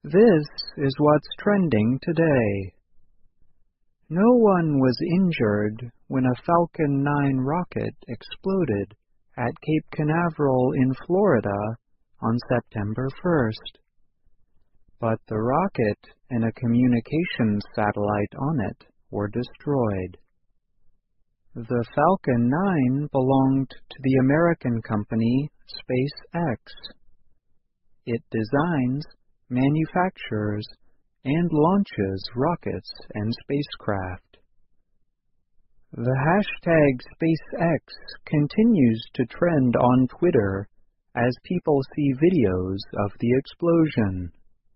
This is what's trending today. No one was injured when a Falcon 9 rocket exploded at Cape Canaveral in Florida on September 1st. But the rocket and a communications satellite on it were destroyed. The Falcon 9 belonged to the American company SpaceX. It designs, manufactures, and launches rockets and spacecraft. The hashtag SpaceX continues to trend on Twitter as people see videos of the explosion.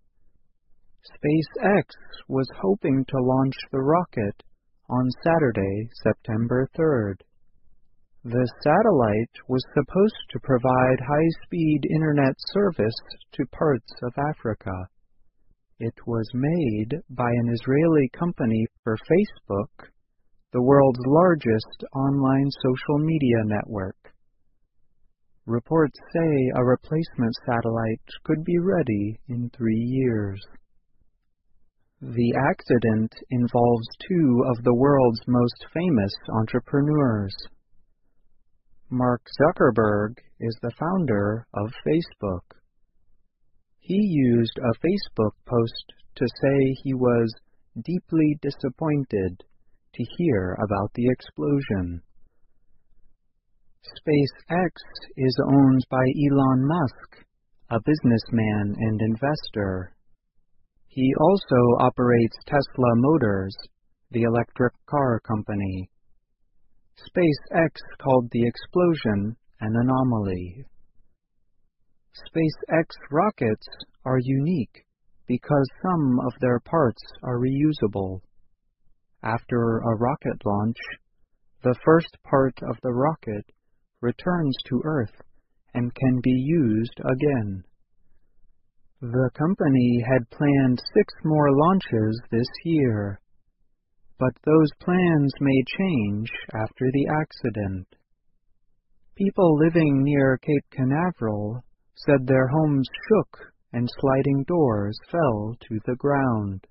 SpaceX was hoping to launch the rocket on Saturday, September 3rd. The satellite was supposed to provide high-speed internet service to parts of Africa. It was made by an Israeli company for Facebook, the world's largest online social media network. Reports say a replacement satellite could be ready in 3 years. The accident involves two of the world's most famous entrepreneurs. Mark Zuckerberg is the founder of Facebook. He used a Facebook post to say he was deeply disappointed to hear about the explosion. SpaceX is owned by Elon Musk, a businessman and investor. He also operates Tesla Motors, the electric car company. SpaceX called the explosion an anomaly. SpaceX rockets are unique because some of their parts are reusable. After a rocket launch, the first part of the rocket returns to Earth and can be used again. The company had planned 6 more launches this year, but those plans may change after the accident. People living near Cape Canaveral said their homes shook and sliding doors fell to the ground.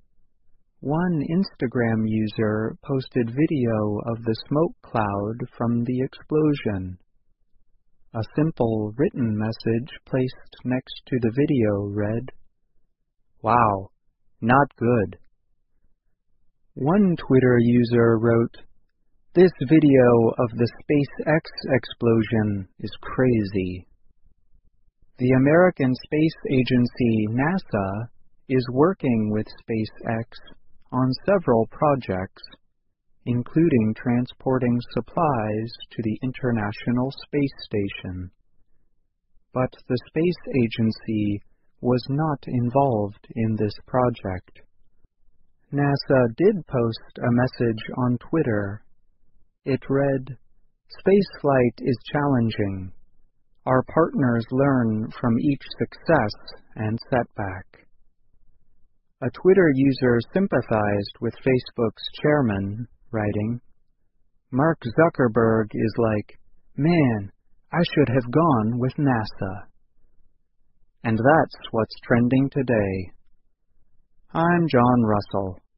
One Instagram user posted video of the smoke cloud from the explosion. A simple written message placed next to the video read, "Wow, not good." One Twitter user wrote, "This video of the SpaceX explosion is crazy." The American Space Agency, NASA, is working with SpaceX on several projects, including transporting supplies to the International Space Station. But the Space Agency was not involved in this project. NASA did post a message on Twitter. It read, "Spaceflight is challenging. Our partners learn from each success and setback." A Twitter user sympathized with Facebook's chairman, writing, "Mark Zuckerberg is like, man, I should have gone with NASA." And that's what's trending today. I'm John Russell.